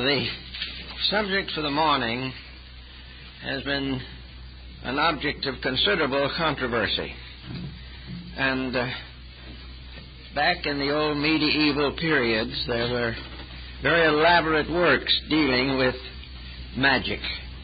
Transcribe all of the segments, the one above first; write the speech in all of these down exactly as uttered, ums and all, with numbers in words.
the subject for the morning has been an object of considerable controversy. And uh, back in the old medieval periods, there were very elaborate works dealing with magic.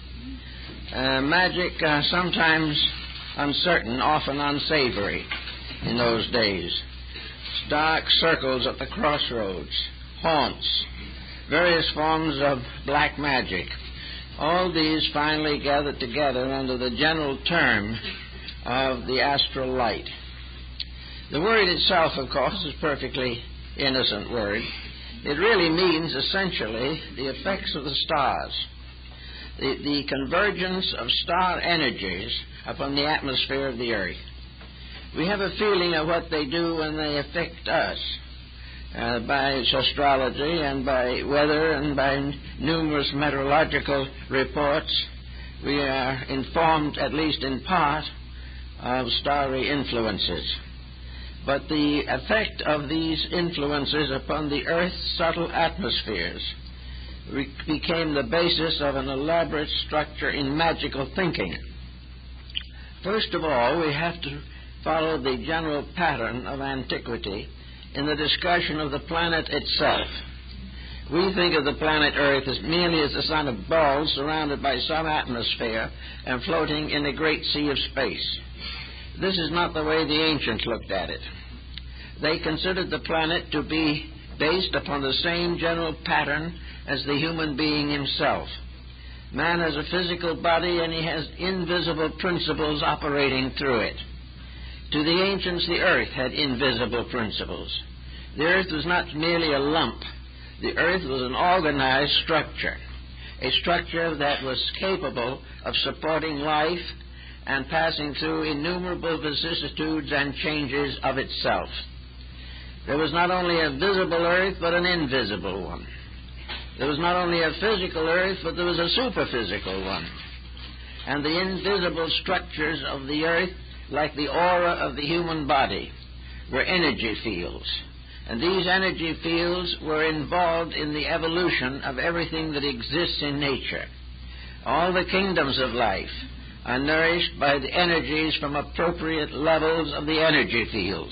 Uh, magic, uh, sometimes uncertain, often unsavory in those days. Dark circles at the crossroads, haunts, various forms of black magic. All these finally gathered together under the general term of the astral light. The word itself, of course, is a perfectly innocent word. It really means essentially the effects of the stars, the, the convergence of star energies upon the atmosphere of the earth. We have a feeling of what they do when they affect us uh, by astrology and by weather and by numerous meteorological reports. We are informed, at least in part, of starry influences. But the effect of these influences upon the Earth's subtle atmospheres re- became the basis of an elaborate structure in magical thinking. First of all, we have to follow the general pattern of antiquity in the discussion of the planet itself. We think of the planet Earth as merely as a son of balls surrounded by some atmosphere and floating in a great sea of space. This is not the way the ancients looked at it. They considered the planet to be based upon the same general pattern as the human being himself. Man has a physical body and he has invisible principles operating through it. To the ancients, the earth had invisible principles. The earth was not merely a lump. The earth was an organized structure, a structure that was capable of supporting life and passing through innumerable vicissitudes and changes of itself. There was not only a visible earth, but an invisible one. There was not only a physical earth, but there was a superphysical one. And the invisible structures of the earth, like the aura of the human body, were energy fields. And these energy fields were involved in the evolution of everything that exists in nature. All the kingdoms of life are nourished by the energies from appropriate levels of the energy fields.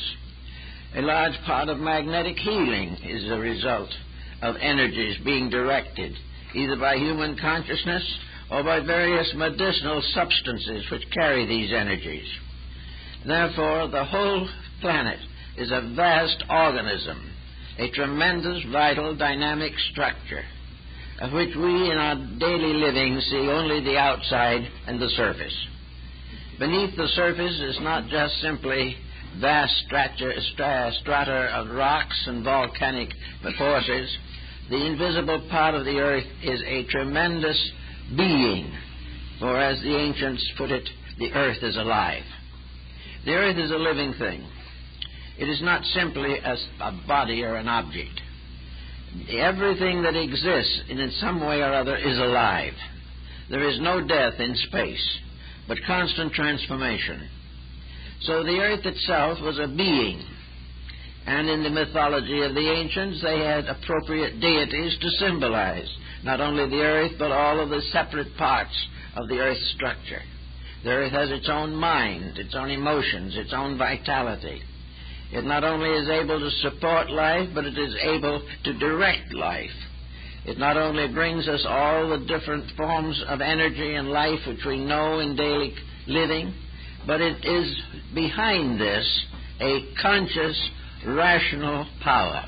A large part of magnetic healing is a result of energies being directed either by human consciousness or by various medicinal substances which carry these energies. Therefore, the whole planet is a vast organism, a tremendous, vital, dynamic structure, of which we in our daily living see only the outside and the surface. Beneath the surface is not just simply vast strata, strata of rocks and volcanic forces. The invisible part of the earth is a tremendous being, for as the ancients put it, the earth is alive. The earth is a living thing. It is not simply a, a body or an object. Everything that exists in some way or other is alive. There is no death in space, but constant transformation. So the earth itself was a being. And in the mythology of the ancients, they had appropriate deities to symbolize not only the earth, but all of the separate parts of the earth's structure. The earth has its own mind, its own emotions, its own vitality. It not only is able to support life, but it is able to direct life. It not only brings us all the different forms of energy and life which we know in daily living, but it is behind this a conscious, rational power.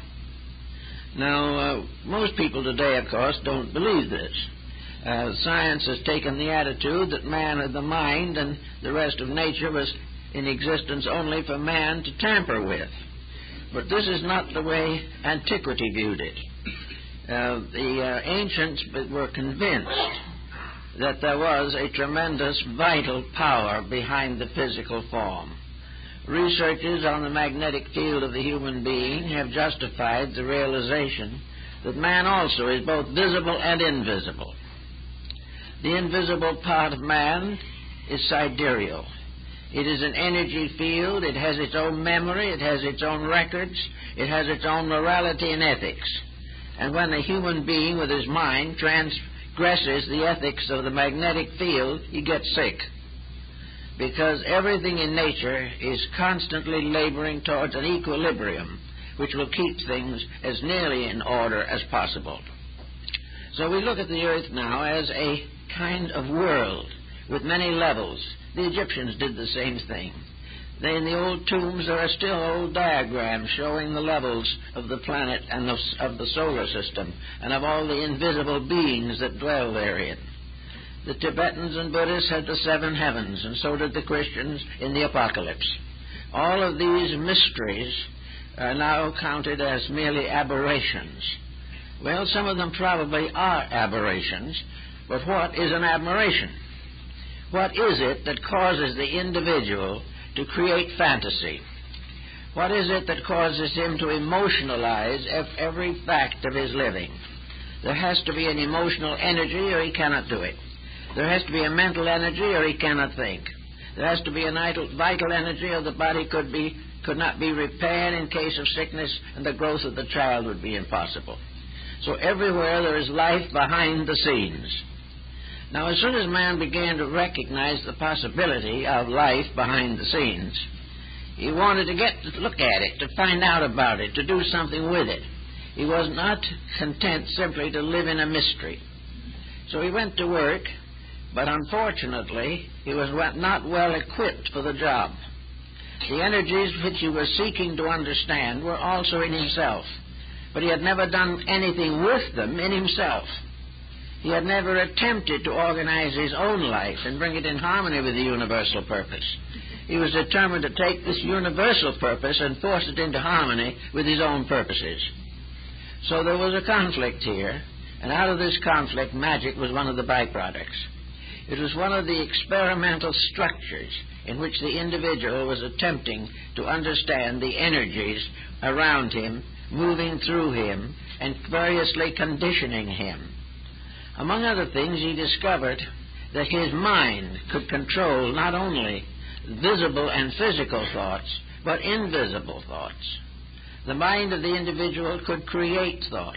Now, uh, most people today, of course, don't believe this. Uh, science has taken the attitude that man had the mind and the rest of nature was in existence only for man to tamper with. But this is not the way antiquity viewed it. Uh, the uh, ancients were convinced that there was a tremendous vital power behind the physical form. Researches on the magnetic field of the human being have justified the realization that man also is both visible and invisible. The invisible part of man is sidereal. It is an energy field. It has its own memory. It has its own records. It has its own morality and ethics. And when a human being with his mind transgresses the ethics of the magnetic field, he gets sick. Because everything in nature is constantly laboring towards an equilibrium which will keep things as nearly in order as possible. So we look at the earth now as a kind of world with many levels. The Egyptians did the same thing. They, in the old tombs, there are still old diagrams showing the levels of the planet and of, of the solar system and of all the invisible beings that dwell therein. The Tibetans and Buddhists had the seven heavens, and so did the Christians in the Apocalypse. All of these mysteries are now counted as merely aberrations. Well, some of them probably are aberrations, but what is an admiration? What is it that causes the individual to create fantasy? What is it that causes him to emotionalize every fact of his living? There has to be an emotional energy or he cannot do it. There has to be a mental energy or he cannot think. There has to be a vital energy or the body could be could not be repaired in case of sickness, and the growth of the child would be impossible. So everywhere there is life behind the scenes. Now, as soon as man began to recognize the possibility of life behind the scenes, he wanted to get to look at it, to find out about it, to do something with it. He was not content simply to live in a mystery. So he went to work, but unfortunately, he was not well equipped for the job. The energies which he was seeking to understand were also in himself, but he had never done anything with them in himself. He had never attempted to organize his own life and bring it in harmony with the universal purpose. He was determined to take this universal purpose and force it into harmony with his own purposes. So there was a conflict here, and out of this conflict, magic was one of the byproducts. It was one of the experimental structures in which the individual was attempting to understand the energies around him, moving through him, and variously conditioning him. Among other things, he discovered that his mind could control not only visible and physical thoughts, but invisible thoughts. The mind of the individual could create thoughts.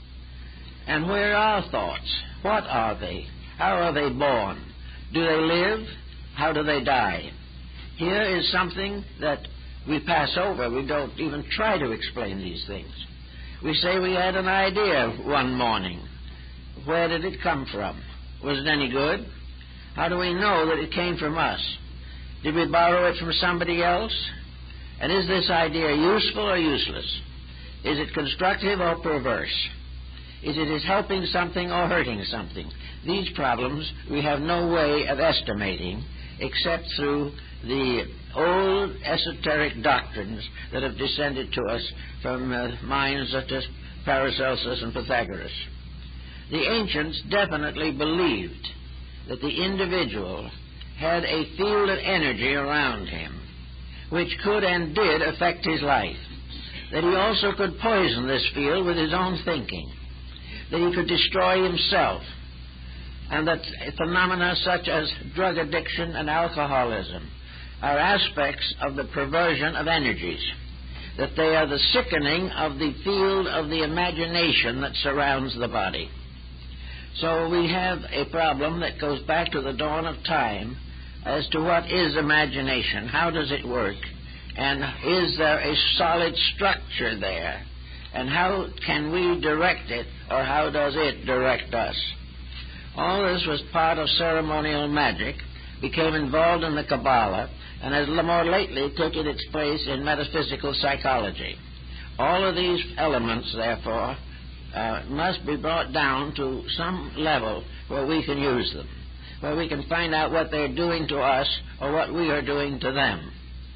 And where are thoughts? What are they? How are they born? Do they live? How do they die? Here is something that we pass over. We don't even try to explain these things. We say we had an idea one morning. Where did it come from? Was it any good? How do we know that it came from us? Did we borrow it from somebody else? And is this idea useful or useless? Is it constructive or perverse? Is it helping something or hurting something? These problems we have no way of estimating except through the old esoteric doctrines that have descended to us from uh, minds such as Paracelsus and Pythagoras. The ancients definitely believed that the individual had a field of energy around him which could and did affect his life, that he also could poison this field with his own thinking, that he could destroy himself, and that phenomena such as drug addiction and alcoholism are aspects of the perversion of energies, that they are the sickening of the field of the imagination that surrounds the body. So we have a problem that goes back to the dawn of time as to what is imagination, how does it work, and is there a solid structure there, and how can we direct it, or how does it direct us? All this was part of ceremonial magic, became involved in the Kabbalah, and has more lately taken its place in metaphysical psychology. All of these elements, therefore, uh, must be brought down to some level where we can use them, where we can find out what they're doing to us or what we are doing to them.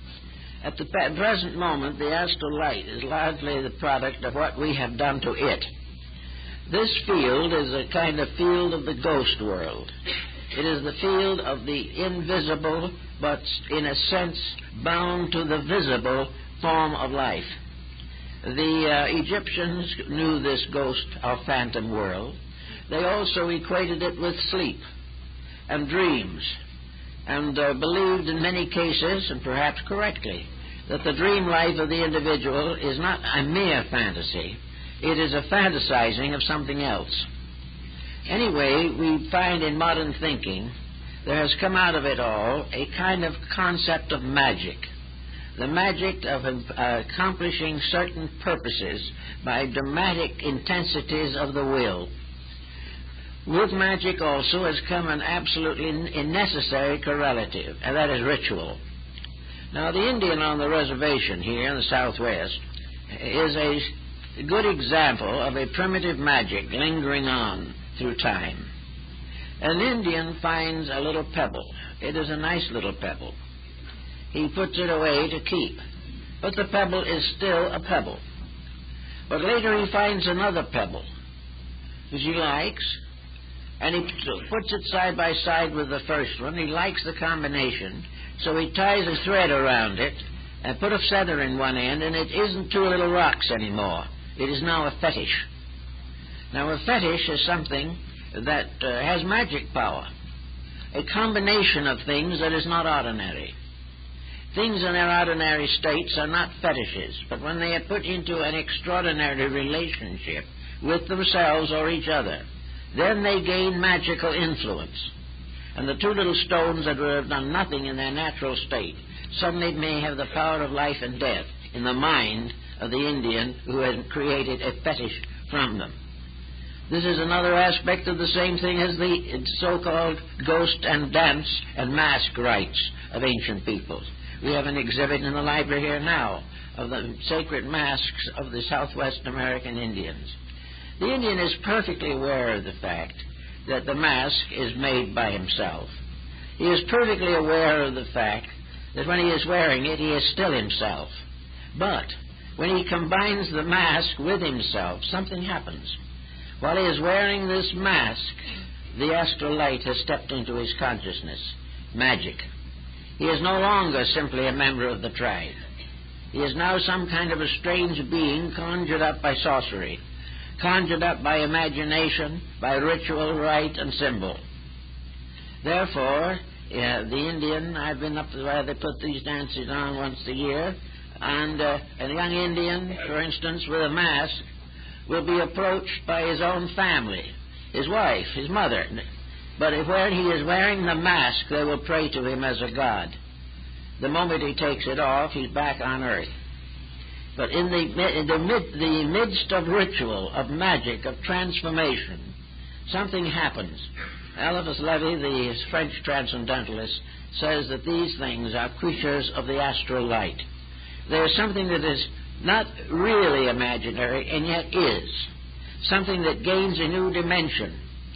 At the present moment, the astral light is largely the product of what we have done to it. This field is a kind of field of the ghost world. It is the field of the invisible, but in a sense bound to the visible form of life. The uh, Egyptians knew this ghost or phantom world. They also equated it with sleep and dreams, and uh, believed in many cases, and perhaps correctly, that the dream life of the individual is not a mere fantasy, It is a fantasizing of something else. Anyway, we find in modern thinking there has come out of it all a kind of concept of magic. The magic of uh, accomplishing certain purposes by dramatic intensities of the will. With magic also has come an absolutely necessary correlative, and that is ritual. Now, the Indian on the reservation here in the Southwest is a good example of a primitive magic lingering on through time. An Indian finds a little pebble. It is a nice little pebble. He puts it away to keep, but the pebble is still a pebble. But later he finds another pebble, which he likes, and he puts it side by side with the first one. He likes the combination, so he ties a thread around it and put a feather in one end, and it isn't two little rocks anymore. It is now a fetish. Now, a fetish is something that uh, has magic power, a combination of things that is not ordinary. Things in their ordinary states are not fetishes, but when they are put into an extraordinary relationship with themselves or each other, then they gain magical influence. And the two little stones that would have done nothing in their natural state suddenly may have the power of life and death in the mind of the Indian who has created a fetish from them. This is another aspect of the same thing as the so-called ghost and dance and mask rites of ancient peoples. We have an exhibit in the library here now of the sacred masks of the Southwest American Indians. The Indian is perfectly aware of the fact that the mask is made by himself. He is perfectly aware of the fact that when he is wearing it, he is still himself. But when he combines the mask with himself, something happens. While he is wearing this mask, the astral light has stepped into his consciousness. Magic. He is no longer simply a member of the tribe. He is now some kind of a strange being conjured up by sorcery, conjured up by imagination, by ritual, rite, and symbol. Therefore, yeah, the Indian, I've been up to where they put these dances on once a year, and uh, a young Indian, for instance, with a mask, will be approached by his own family, his wife, his mother. But if when he is wearing the mask, they will pray to him as a god. The moment he takes it off, he's back on earth. But in the, in the, mid, the midst of ritual, of magic, of transformation, something happens. Eliphas Levi, the French transcendentalist, says that these things are creatures of the astral light. There is something that is not really imaginary, and yet is. Something that gains a new dimension.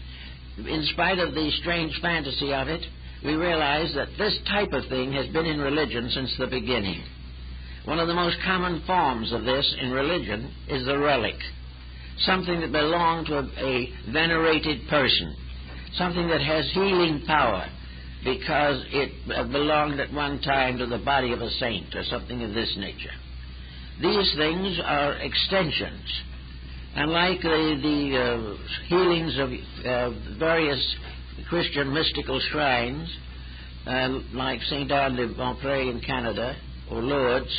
In spite of the strange fantasy of it, we realize that this type of thing has been in religion since the beginning. One of the most common forms of this in religion is the relic. Something that belonged to a, a venerated person. Something that has healing power because it belonged at one time to the body of a saint or something of this nature. These things are extensions. And like the, the uh, healings of uh, various Christian mystical shrines, uh, like Saint Anne de Beaupré in Canada, or Lourdes,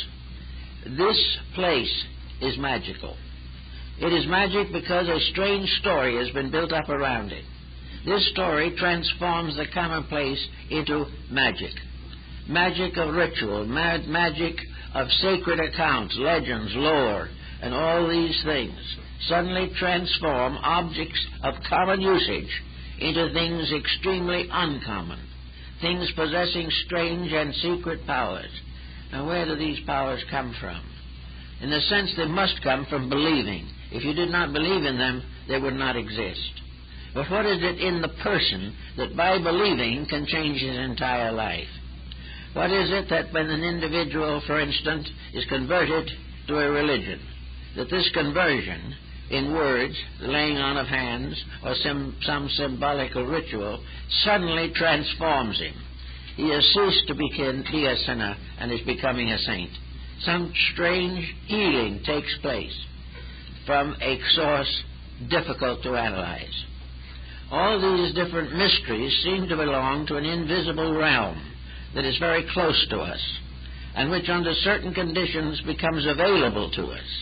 this place is magical. It is magic because a strange story has been built up around it. This story transforms the commonplace into magic. Magic of ritual, ma magic of sacred accounts, legends, lore, and all these things suddenly transform objects of common usage into things extremely uncommon, things possessing strange and secret powers. Now, where do these powers come from? In the sense they must come from believing. If you did not believe in them, they would not exist. But what is it in the person that by believing can change his entire life? What is it that when an individual, for instance, is converted to a religion, that this conversion, in words, the laying on of hands, or some, some symbolical ritual, suddenly transforms him? He has ceased to be a sinner and is becoming a saint. Some strange healing takes place from a source difficult to analyze. All these different mysteries seem to belong to an invisible realm that is very close to us, and which under certain conditions becomes available to us.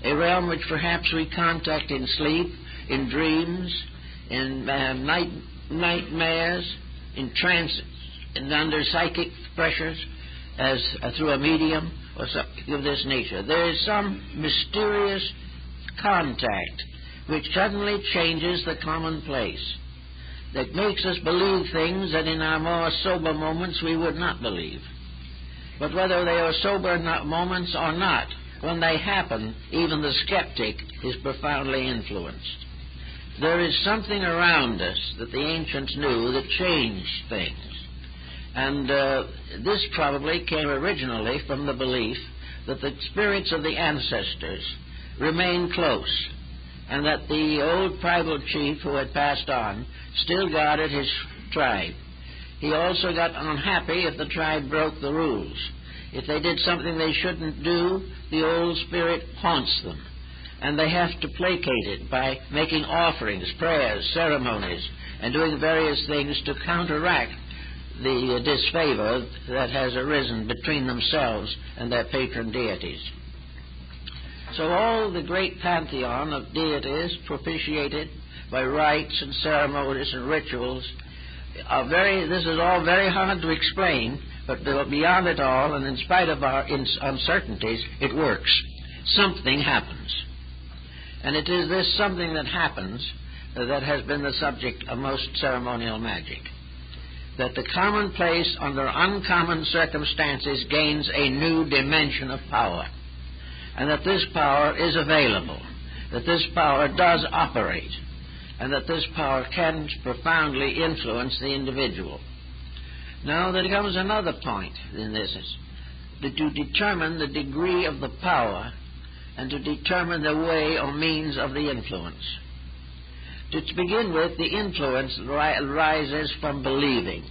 a realm which perhaps we contact in sleep, in dreams, in uh, night nightmares, in trance, and under psychic pressures, as uh, through a medium or something of this nature. There is some mysterious contact which suddenly changes the commonplace, that makes us believe things that in our more sober moments we would not believe. But whether they are sober moments or not, when they happen, even the skeptic is profoundly influenced. There is something around us that the ancients knew that changed things. And uh, this probably came originally from the belief that the spirits of the ancestors remained close, and that the old tribal chief who had passed on still guarded his tribe. He also got unhappy if the tribe broke the rules. If they did something they shouldn't do, the old spirit haunts them, and they have to placate it by making offerings, prayers, ceremonies, and doing various things to counteract the uh, disfavor that has arisen between themselves and their patron deities. So all the great pantheon of deities propitiated by rites and ceremonies and rituals are very, this is all very hard to explain, but beyond it all, and in spite of our uncertainties, it works. Something happens. And it is this something that happens that has been the subject of most ceremonial magic. That the commonplace under uncommon circumstances gains a new dimension of power, and that this power is available, that this power does operate, and that this power can profoundly influence the individual. Now there comes another point in this, is to determine the degree of the power and to determine the way or means of the influence. To begin with, the influence rises from believing.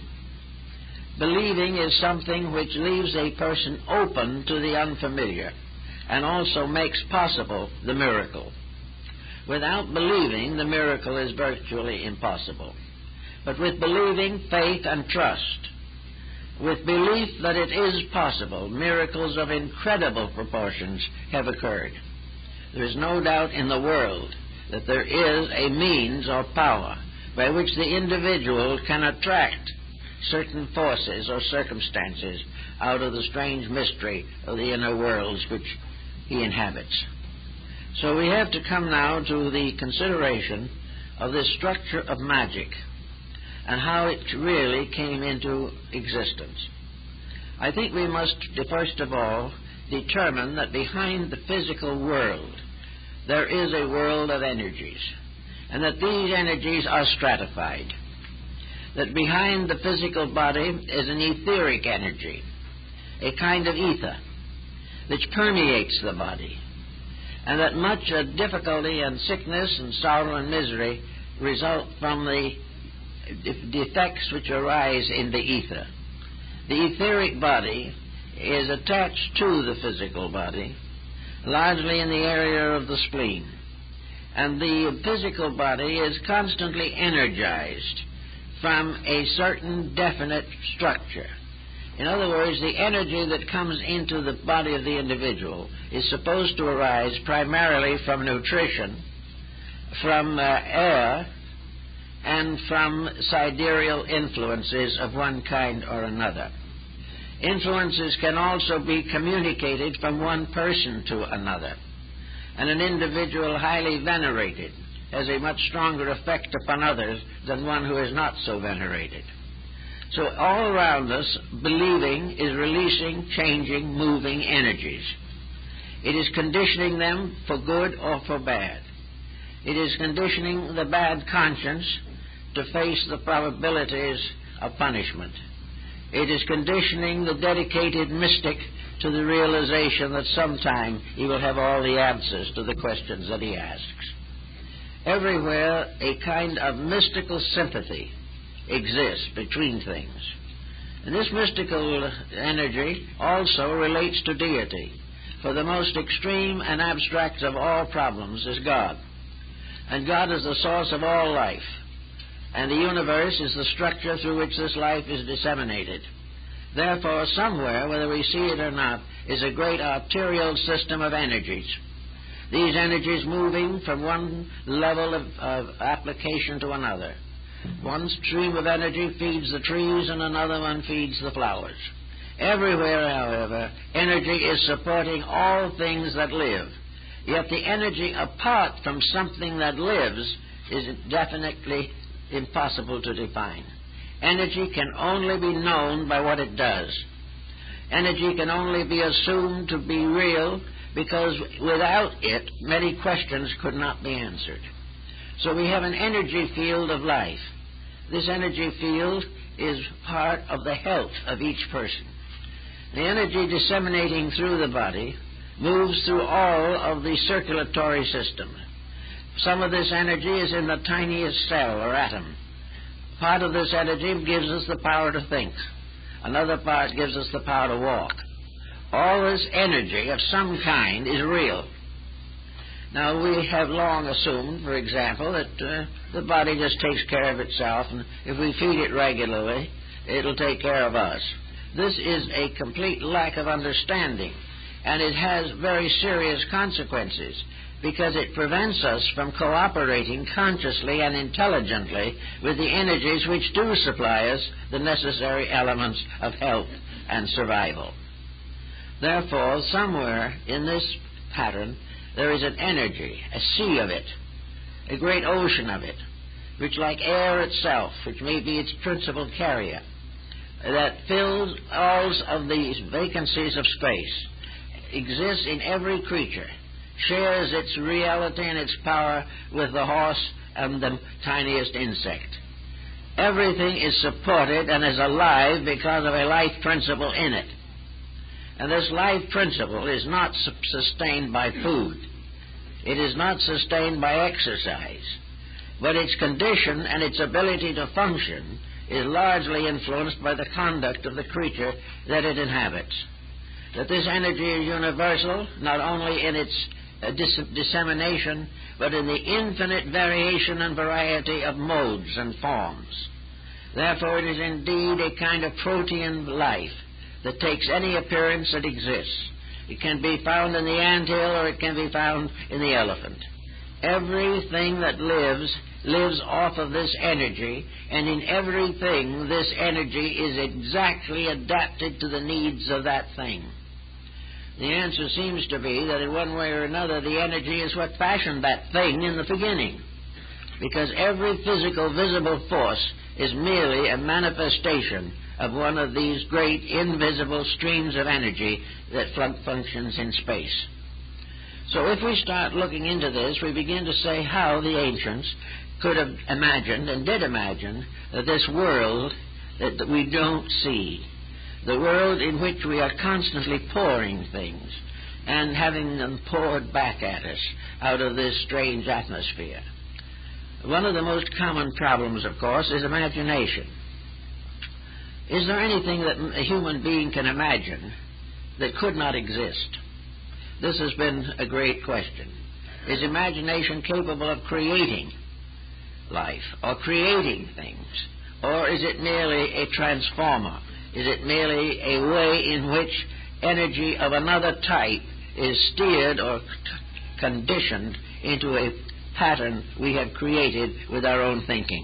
Believing is something which leaves a person open to the unfamiliar and also makes possible the miracle. Without believing, the miracle is virtually impossible. But with believing, faith, and trust, with belief that it is possible, miracles of incredible proportions have occurred. There is no doubt in the world that there is a means or power by which the individual can attract certain forces or circumstances out of the strange mystery of the inner worlds which he inhabits. So we have to come now to the consideration of this structure of magic and how it really came into existence. I think we must, first of all, determine that behind the physical world there is a world of energies, and that these energies are stratified. That behind the physical body is an etheric energy, a kind of ether, which permeates the body, and that much uh, difficulty and sickness and sorrow and misery result from the defects which arise in the ether. The etheric body is attached to the physical body, largely in the area of the spleen. And the physical body is constantly energized from a certain definite structure. In other words, the energy that comes into the body of the individual is supposed to arise primarily from nutrition, from uh, air, and from sidereal influences of one kind or another. Influences can also be communicated from one person to another, and an individual highly venerated has a much stronger effect upon others than one who is not so venerated. So all around us, believing is releasing, changing, moving energies. It is conditioning them for good or for bad. It is conditioning the bad conscience to face the probabilities of punishment. It is conditioning the dedicated mystic to the realization that sometime he will have all the answers to the questions that he asks. Everywhere a kind of mystical sympathy exists between things. And this mystical energy also relates to deity, for the most extreme and abstract of all problems is God. And God is the source of all life. And the universe is the structure through which this life is disseminated. Therefore, somewhere, whether we see it or not, is a great arterial system of energies. these energies moving from one level of, of application to another. One stream of energy feeds the trees and another one feeds the flowers. Everywhere, however, energy is supporting all things that live. Yet the energy apart from something that lives is definitely impossible to define. Energy can only be known by what it does. Energy can only be assumed to be real because without it, many questions could not be answered. So we have an energy field of life. This energy field is part of the health of each person. The energy disseminating through the body moves through all of the circulatory system. Some of this energy is in the tiniest cell or atom. Part of this energy gives us the power to think. Another part gives us the power to walk. All this energy of some kind is real. Now, we have long assumed, for example, that uh, the body just takes care of itself, and if we feed it regularly, it'll take care of us. This is a complete lack of understanding, and it has very serious consequences because it prevents us from cooperating consciously and intelligently with the energies which do supply us the necessary elements of health and survival. Therefore, somewhere in this pattern, there is an energy, a sea of it, a great ocean of it, which, like air itself, which may be its principal carrier, that fills all of these vacancies of space, exists in every creature, shares its reality and its power with the horse and the tiniest insect. Everything is supported and is alive because of a life principle in it. And this life principle is not sustained by food. It is not sustained by exercise. But its condition and its ability to function is largely influenced by the conduct of the creature that it inhabits. That this energy is universal, not only in its uh, dis- dissemination, but in the infinite variation and variety of modes and forms. Therefore, it is indeed a kind of protean life that takes any appearance that exists. It can be found in the anthill or it can be found in the elephant. Everything that lives lives off of this energy, and in everything this energy is exactly adapted to the needs of that thing. The answer seems to be that in one way or another the energy is what fashioned that thing in the beginning, because every physical visible force is merely a manifestation of one of these great invisible streams of energy that fun- functions in space. So if we start looking into this, we begin to say how the ancients could have imagined and did imagine that this world that, that we don't see, the world in which we are constantly pouring things and having them poured back at us out of this strange atmosphere. One of the most common problems, of course, is imagination. Is there anything that a human being can imagine that could not exist? This has been a great question. Is imagination capable of creating life or creating things? Or is it merely a transformer? Is it merely a way in which energy of another type is steered or c- conditioned into a pattern we have created with our own thinking?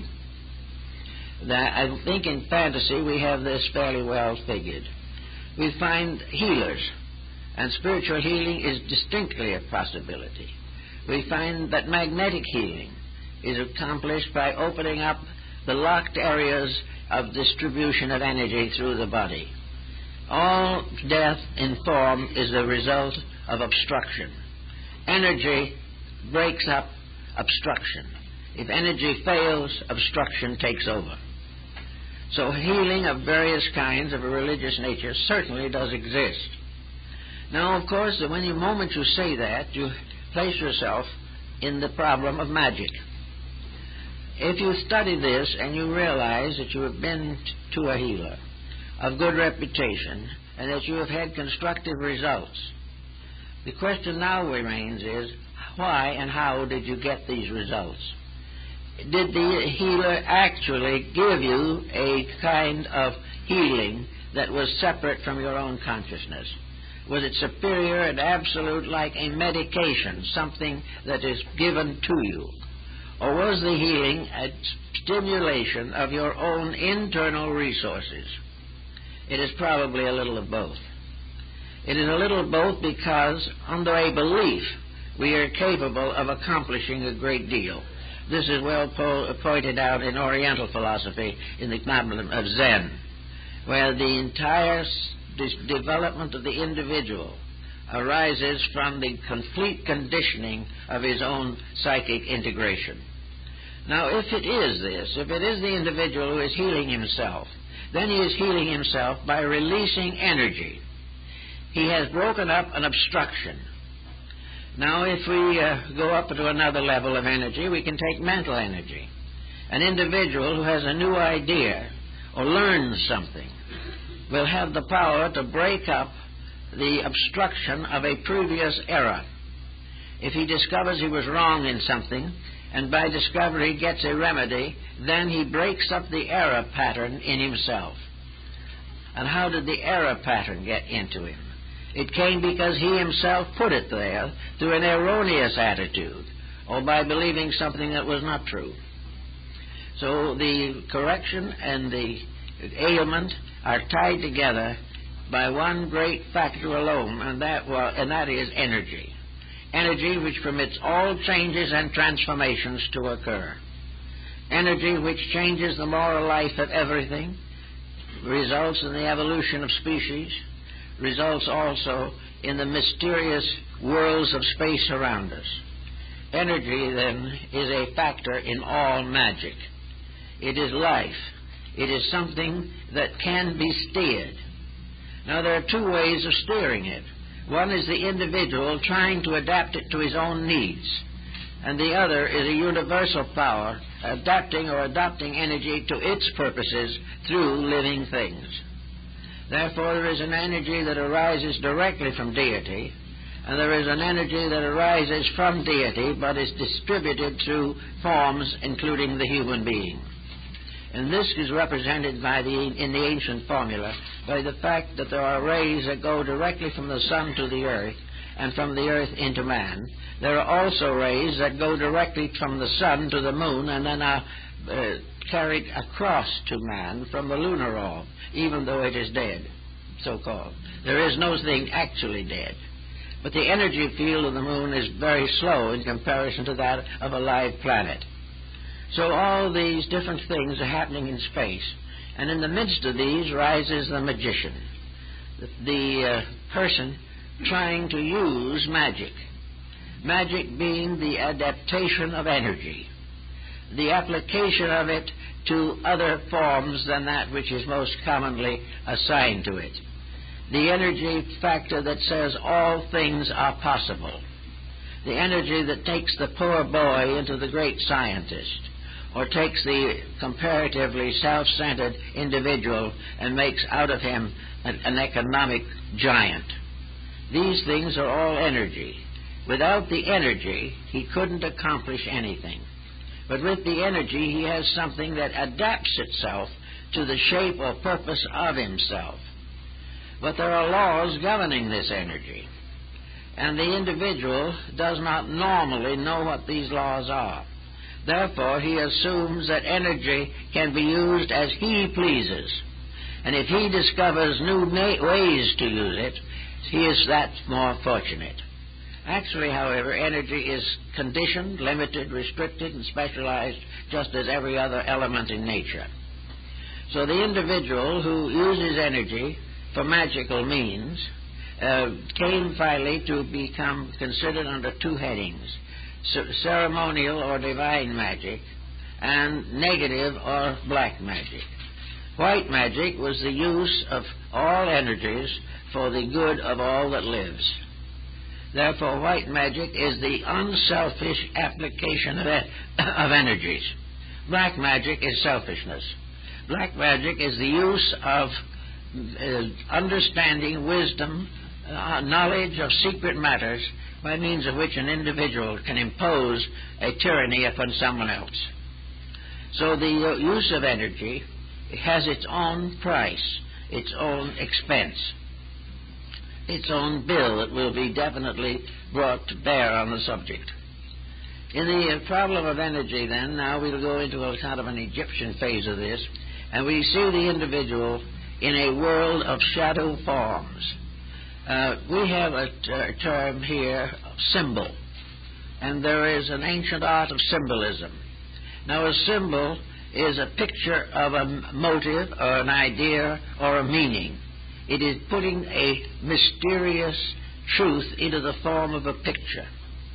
That I think in fantasy we have this fairly well figured. We find healers, and spiritual healing is distinctly a possibility. We find that magnetic healing is accomplished by opening up the locked areas of distribution of energy through the body. All death in form is the result of obstruction. Energy breaks up obstruction. If energy fails, obstruction takes over. So healing of various kinds of a religious nature certainly does exist. Now, of course, the when moment you say that, you place yourself in the problem of magic. If you study this and you realize that you have been to a healer of good reputation and that you have had constructive results, the question now remains is, why and how did you get these results? Did the healer actually give you a kind of healing that was separate from your own consciousness? Was it superior and absolute like a medication, something that is given to you? Or was the healing a stimulation of your own internal resources? It is probably a little of both. It is a little of both because under a belief we are capable of accomplishing a great deal. This is well po- pointed out in Oriental philosophy in the problem of Zen, where the entire s- development of the individual arises from the complete conditioning of his own psychic integration. Now, if it is this, if it is the individual who is healing himself, then he is healing himself by releasing energy. He has broken up an obstruction. Now, if we uh, go up to another level of energy, we can take mental energy. An individual who has a new idea or learns something will have the power to break up the obstruction of a previous error. If he discovers he was wrong in something, and by discovery gets a remedy, then he breaks up the error pattern in himself. And how did the error pattern get into him? It came because he himself put it there through an erroneous attitude, or by believing something that was not true. So the correction and the ailment are tied together by one great factor alone, and that, well, and that is energy. Energy which permits all changes and transformations to occur. Energy which changes the moral life of everything, results in the evolution of species, results also in the mysterious worlds of space around us. Energy, then, is a factor in all magic. It is life. It is something that can be steered. Now, there are two ways of steering it. One is the individual trying to adapt it to his own needs, and the other is a universal power adapting or adopting energy to its purposes through living things. Therefore, there is an energy that arises directly from deity, and there is an energy that arises from deity but is distributed through forms including the human being. And this is represented by the, in the ancient formula by the fact that there are rays that go directly from the sun to the earth and from the earth into man. There are also rays that go directly from the sun to the moon and then are uh, carried across to man from the lunar orb, even though it is dead, so-called. There is no thing actually dead. But the energy field of the moon is very slow in comparison to that of a live planet. So all these different things are happening in space. And in the midst of these rises the magician, the, the uh, person trying to use magic. Magic being the adaptation of energy, the application of it to other forms than that which is most commonly assigned to it. The energy factor that says all things are possible. The energy that takes the poor boy into the great scientist, or takes the comparatively self-centered individual and makes out of him an, an economic giant. These things are all energy. Without the energy, he couldn't accomplish anything. But with the energy, he has something that adapts itself to the shape or purpose of himself. But there are laws governing this energy, and the individual does not normally know what these laws are. Therefore, he assumes that energy can be used as he pleases. And if he discovers new na- ways to use it, he is that more fortunate. Actually, however, energy is conditioned, limited, restricted, and specialized just as every other element in nature. So the individual who uses energy for magical means uh, came finally to become considered under two headings: ceremonial or divine magic, and negative or black magic. White magic was the use of all energies for the good of all that lives. Therefore, white magic is the unselfish application of, e- of energies. Black magic is selfishness. Black magic is the use of uh, understanding, wisdom, uh, knowledge of secret matters, by means of which an individual can impose a tyranny upon someone else. So the uh, use of energy has its own price, its own expense. its own bill that will be definitely brought to bear on the subject. In the uh, problem of energy, then, now we'll go into a kind of an Egyptian phase of this, and we see the individual in a world of shadow forms. Uh, we have a t- term here, symbol, and there is an ancient art of symbolism. Now, a symbol is a picture of a motive or an idea or a meaning. It is putting a mysterious truth into the form of a picture.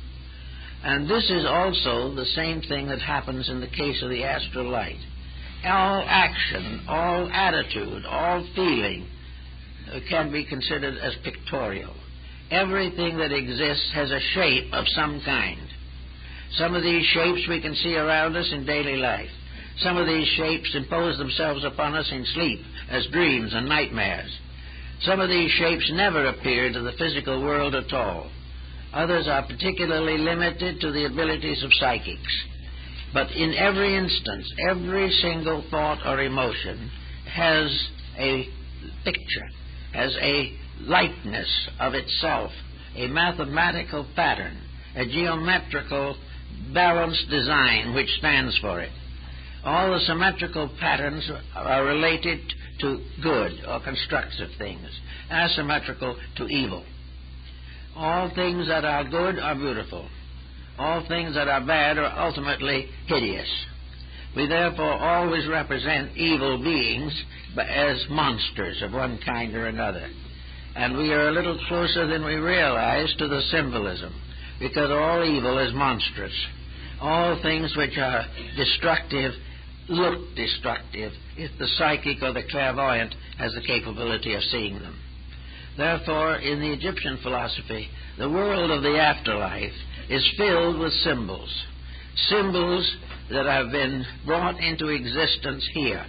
And this is also the same thing that happens in the case of the astral light. All action, all attitude, all feeling uh, can be considered as pictorial. Everything that exists has a shape of some kind. Some of these shapes we can see around us in daily life. Some of these shapes impose themselves upon us in sleep as dreams and nightmares. Some of these shapes never appear to the physical world at all. Others are particularly limited to the abilities of psychics. But in every instance, every single thought or emotion has a picture, has a likeness of itself, a mathematical pattern, a geometrical balanced design which stands for it. All the symmetrical patterns are related to good or constructive things, asymmetrical to evil. All things that are good are beautiful. All things that are bad are ultimately hideous. We therefore always represent evil beings as monsters of one kind or another. And we are a little closer than we realize to the symbolism, because all evil is monstrous. All things which are destructive look destructive if the psychic or the clairvoyant has the capability of seeing them. Therefore, in the Egyptian philosophy, the world of the afterlife is filled with symbols, symbols that have been brought into existence here,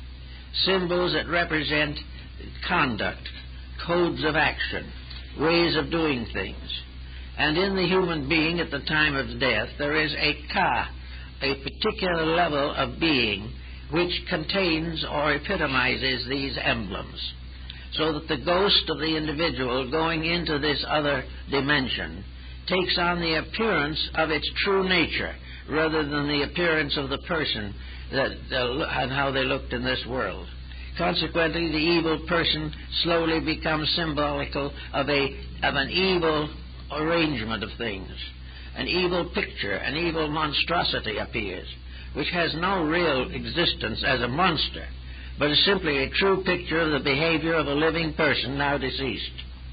symbols that represent conduct, codes of action, ways of doing things. And in the human being at the time of death, there is a ka, a particular level of being which contains or epitomizes these emblems, so that the ghost of the individual going into this other dimension takes on the appearance of its true nature rather than the appearance of the person that, uh, and how they looked in this world. Consequently, the evil person slowly becomes symbolical of a of an evil arrangement of things. An evil picture, an evil monstrosity appears, which has no real existence as a monster, but is simply a true picture of the behavior of a living person now deceased.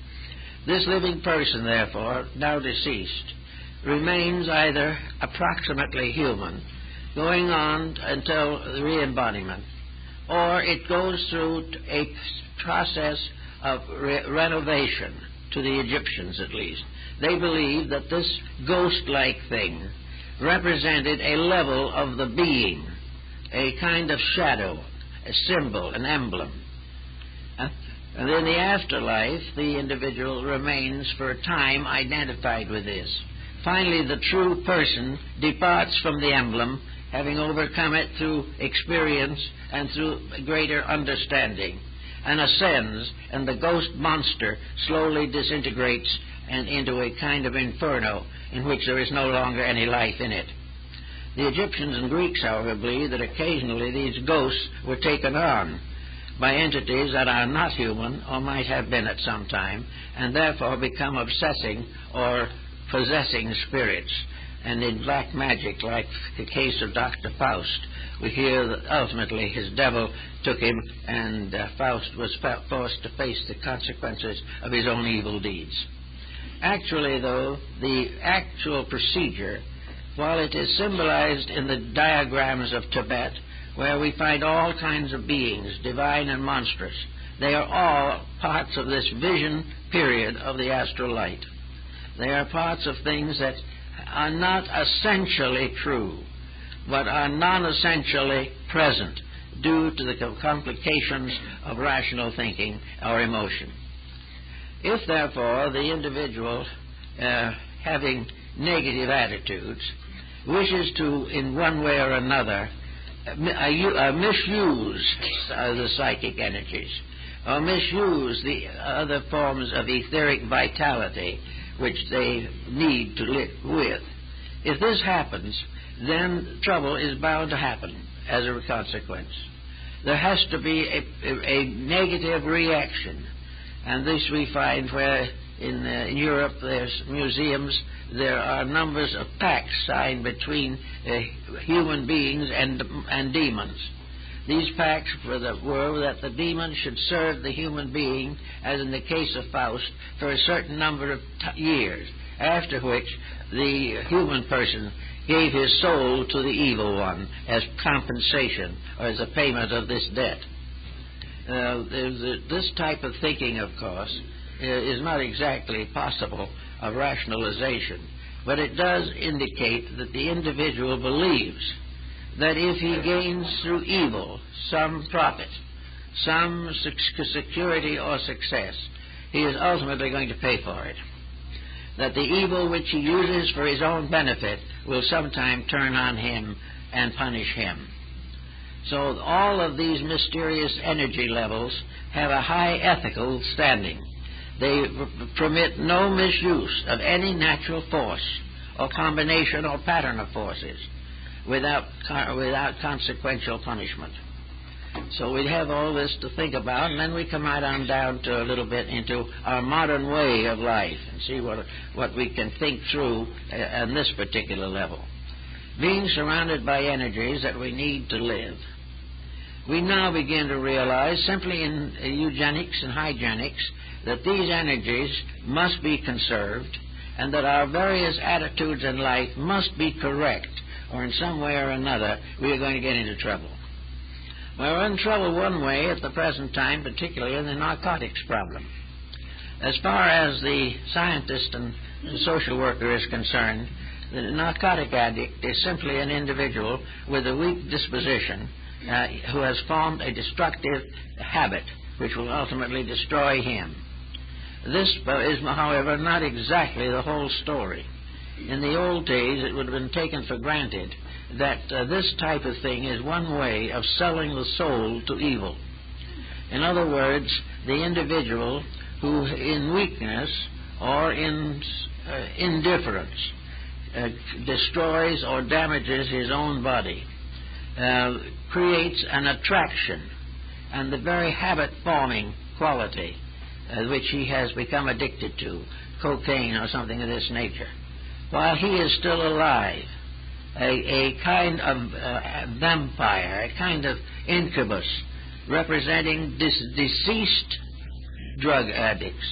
This living person, therefore, now deceased, remains either approximately human, going on until the re-embodiment, or it goes through a process of re- renovation, to the Egyptians at least. They believed that this ghost-like thing represented a level of the being, a kind of shadow, a symbol, an emblem. Uh, and in the afterlife, the individual remains for a time identified with this. Finally, the true person departs from the emblem, having overcome it through experience and through greater understanding, and ascends, and the ghost monster slowly disintegrates and into a kind of inferno in which there is no longer any life in it. The Egyptians and Greeks, however, believe that occasionally these ghosts were taken on by entities that are not human or might have been at some time, and therefore become obsessing or possessing spirits. And in black magic, like the case of Doctor Faust, we hear that ultimately his devil took him, and uh, Faust was forced to face the consequences of his own evil deeds. Actually, though, the actual procedure, while it is symbolized in the diagrams of Tibet, where we find all kinds of beings, divine and monstrous, they are all parts of this vision period of the astral light. They are parts of things that are not essentially true, but are non-essentially present due to the complications of rational thinking or emotion. If, therefore, the individual, uh, having negative attitudes, wishes to, in one way or another, uh, uh, misuse uh, the psychic energies, or misuse the other forms of etheric vitality which they need to live with. If this happens, then trouble is bound to happen as a consequence. There has to be a, a, a negative reaction, and this we find where in, uh, in Europe there's museums, there are numbers of pacts signed between uh, human beings and, and demons. These pacts were that the demon should serve the human being, as in the case of Faust, for a certain number of t- years, after which the human person gave his soul to the evil one as compensation or as a payment of this debt. Uh, this type of thinking, of course, is not exactly possible of rationalization, but it does indicate that the individual believes that if he gains through evil some profit, some security or success, he is ultimately going to pay for it. That the evil which he uses for his own benefit will sometime turn on him and punish him. So all of these mysterious energy levels have a high ethical standing. They permit no misuse of any natural force or combination or pattern of forces without without consequential punishment. So we have all this to think about, and then we come right on down to a little bit into our modern way of life and see what what we can think through uh, on this particular level. Being surrounded by energies that we need to live, we now begin to realize, simply in uh, eugenics and hygienics, that these energies must be conserved and that our various attitudes in life must be correct, or in some way or another we are going to get into trouble. We're in trouble one way at the present time, particularly in the narcotics problem. As far as the scientist and the social worker is concerned, the narcotic addict is simply an individual with a weak disposition uh, who has formed a destructive habit which will ultimately destroy him. This is, however, not exactly the whole story. In the old days, it would have been taken for granted that uh, this type of thing is one way of selling the soul to evil. In other words, the individual who in weakness or in uh, indifference uh, destroys or damages his own body, uh, creates an attraction and the very habit-forming quality uh, which he has become addicted to, cocaine or something of this nature, while he is still alive. A, a kind of uh, vampire, a kind of incubus, representing dis- deceased drug addicts.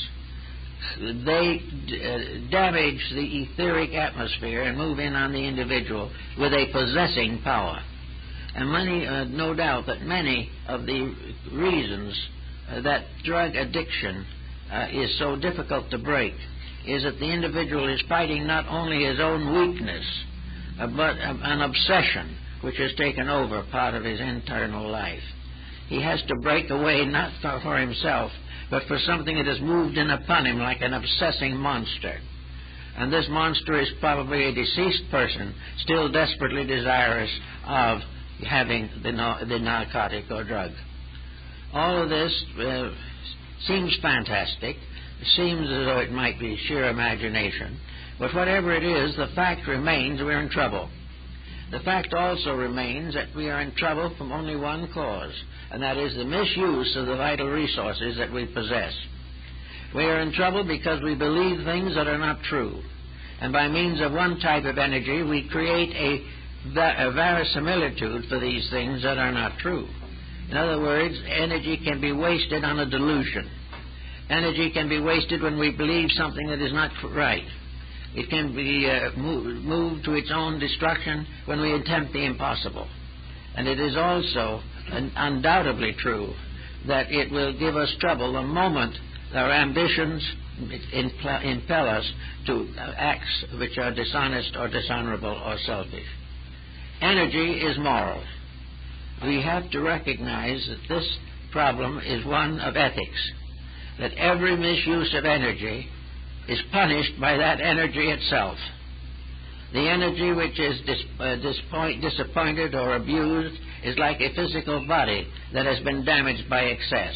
They d- uh, damage the etheric atmosphere and move in on the individual with a possessing power. And many, uh, no doubt that many of the reasons uh, that drug addiction uh, is so difficult to break is that the individual is fighting not only his own weakness, Uh, but uh, an obsession which has taken over part of his internal life. He has to break away not for, for himself, but for something that has moved in upon him like an obsessing monster. And this monster is probably a deceased person still desperately desirous of having the, no, the narcotic or drug. All of this uh, seems fantastic. It seems as though it might be sheer imagination. But whatever it is, the fact remains we're in trouble. The fact also remains that we are in trouble from only one cause, and that is the misuse of the vital resources that we possess. We are in trouble because we believe things that are not true. And by means of one type of energy, we create a, a verisimilitude for these things that are not true. In other words, energy can be wasted on a delusion. Energy can be wasted when we believe something that is not right. It can be uh, moved, moved to its own destruction when we attempt the impossible. And it is also un- undoubtedly true that it will give us trouble the moment our ambitions impl- impel us to uh, acts which are dishonest or dishonorable or selfish. Energy is moral. We have to recognize that this problem is one of ethics, that every misuse of energy is punished by that energy itself. The energy which is dis- uh, disappoint- disappointed or abused is like a physical body that has been damaged by excess.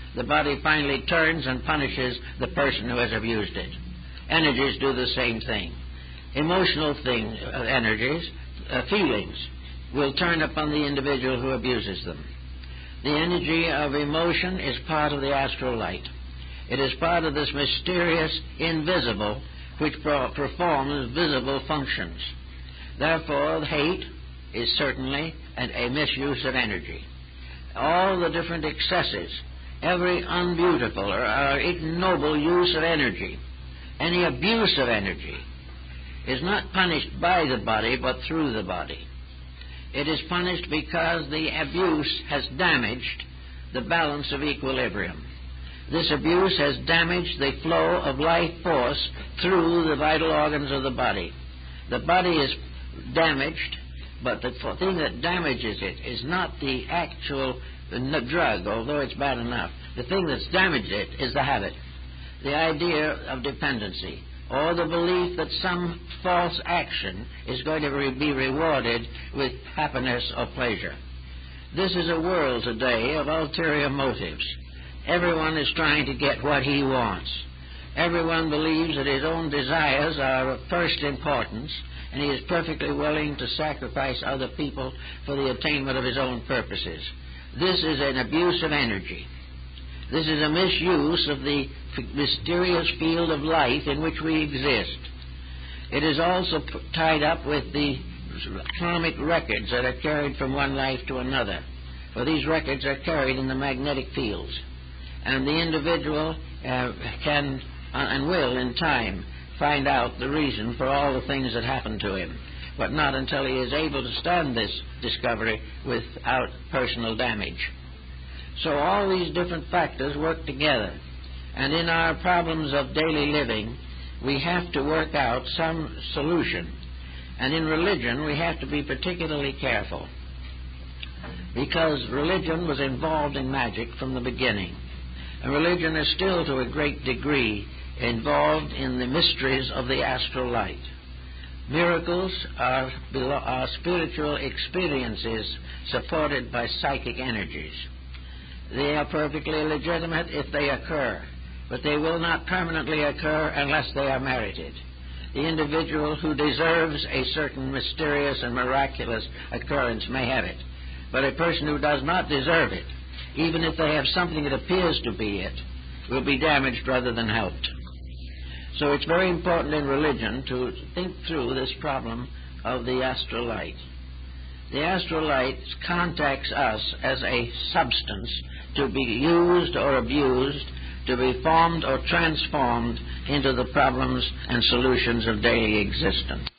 the body finally turns and punishes the person who has abused it. Energies do the same thing. Emotional thing, uh, energies, uh, feelings, will turn upon the individual who abuses them. The energy of emotion is part of the astral light. It is part of this mysterious invisible which pro- performs visible functions. Therefore, hate is certainly an, a misuse of energy. All the different excesses, every unbeautiful or, or ignoble use of energy, any abuse of energy, is not punished by the body but through the body. It is punished because the abuse has damaged the balance of equilibrium. This abuse has damaged the flow of life force through the vital organs of the body. The body is damaged, but the thing that damages it is not the actual drug, although it's bad enough. The thing that's damaged it is the habit, the idea of dependency, or the belief that some false action is going to re- be rewarded with happiness or pleasure. This is a world today of ulterior motives. Everyone is trying to get what he wants. Everyone believes that his own desires are of first importance, and he is perfectly willing to sacrifice other people for the attainment of his own purposes. This is an abuse of energy. This is a misuse of the mysterious field of life in which we exist. It is also p- tied up with the karmic records that are carried from one life to another, for these records are carried in the magnetic fields. And the individual uh, can uh, and will, in time, find out the reason for all the things that happen to him, but not until he is able to stand this discovery without personal damage. So all these different factors work together, and in our problems of daily living, we have to work out some solution. And in religion, we have to be particularly careful, because religion was involved in magic from the beginning. And religion is still, to a great degree, involved in the mysteries of the astral light. Miracles are, are spiritual experiences supported by psychic energies. They are perfectly legitimate if they occur, but they will not permanently occur unless they are merited. The individual who deserves a certain mysterious and miraculous occurrence may have it, but a person who does not deserve it, even if they have something that appears to be it, will be damaged rather than helped. So it's very important in religion to think through this problem of the astral light. The astral light contacts us as a substance to be used or abused, to be formed or transformed into the problems and solutions of daily existence.